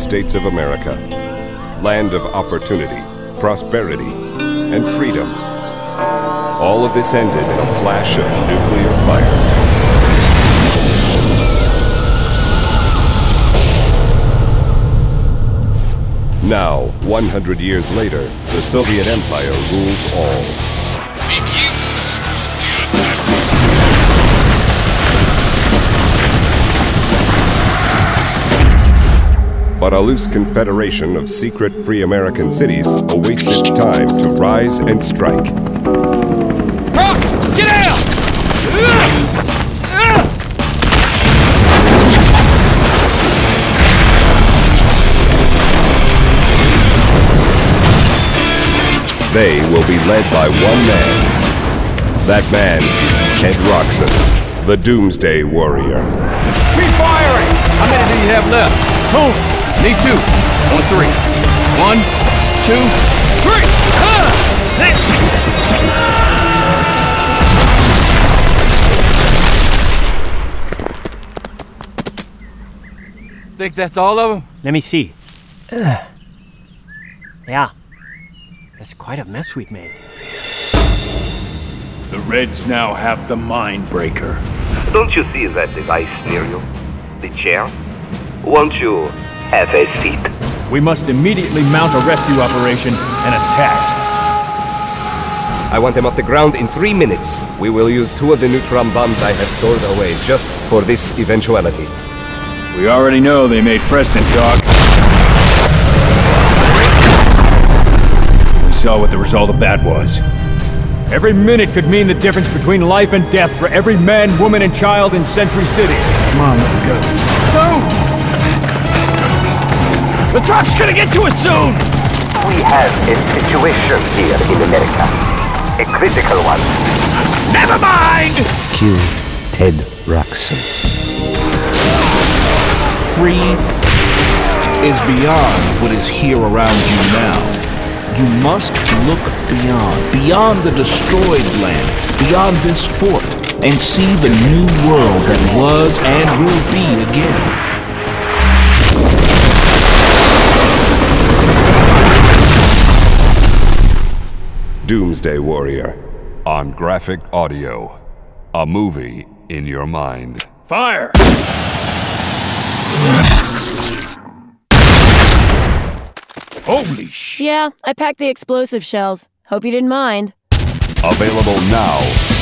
States of America. Land of opportunity, prosperity, and freedom. All of this ended in a flash of nuclear fire. Now, 100 years later, the Soviet Empire rules all. But a loose confederation of secret free American cities awaits its time to rise and strike. Get out! They will be led by one man. That man is Ted Roxon, the Doomsday Warrior. Keep firing! How many do you have left? Boom! Need 2. On 3. 1, 2, 3. Think that's all of them? Let me see. Yeah. That's quite a mess we've made. The Reds now have the Mindbreaker. Don't you see that device near you? The chair? Won't you have a seat? We must immediately mount a rescue operation and attack. I want them off the ground in 3 minutes. We will use 2 of the neutron bombs I have stored away just for this eventuality. We already know they made Preston talk. We saw what the result of that was. Every minute could mean the difference between life and death for every man, woman, and child in Century City. Come on, let's go. Soon! The truck's gonna get to us soon! We have a situation here in America. A critical one. Never mind! Cue Ted Roxon. Free is beyond what is here around you now. You must look beyond the destroyed land, beyond this fort, and see the new world that was and will be again. Doomsday Warrior. On Graphic Audio. A movie in your mind. Fire! Holy shit! Yeah, I packed the explosive shells. Hope you didn't mind. Available now